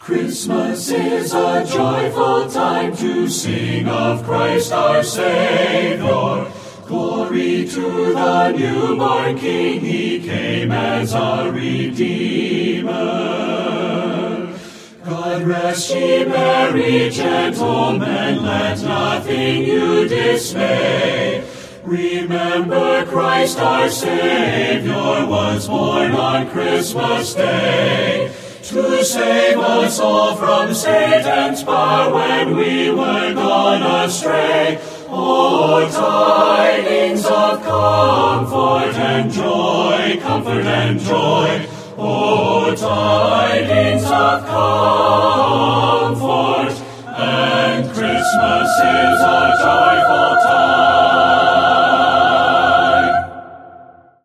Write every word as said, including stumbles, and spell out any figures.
Christmas is a joyful time to sing of Christ our Savior. Glory to the newborn King, He came as our Redeemer. God rest ye merry gentlemen, let nothing you dismay. Remember Christ our Savior was born on Christmas Day, to save us all from Satan's power when we were gone astray. Oh, tidings of comfort and joy, comfort and joy. Oh, tidings of comfort, and Christmas is a joy.